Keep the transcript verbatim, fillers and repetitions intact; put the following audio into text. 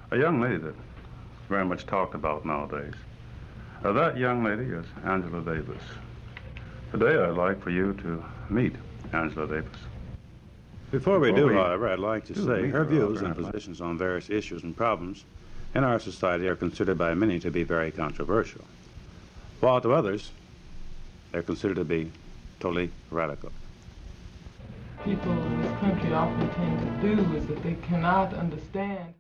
a young lady that's very much talked about nowadays. Uh, that young lady is Angela Davis. Today I'd like for you to meet Angela Davis. Before we Before do, we however, I'd like to do say meet her her, views I'd and like- positions on various issues and problems in our society are considered by many to be very controversial, while to others, they're considered to be totally radical. People in this country often tend to do is that they cannot understand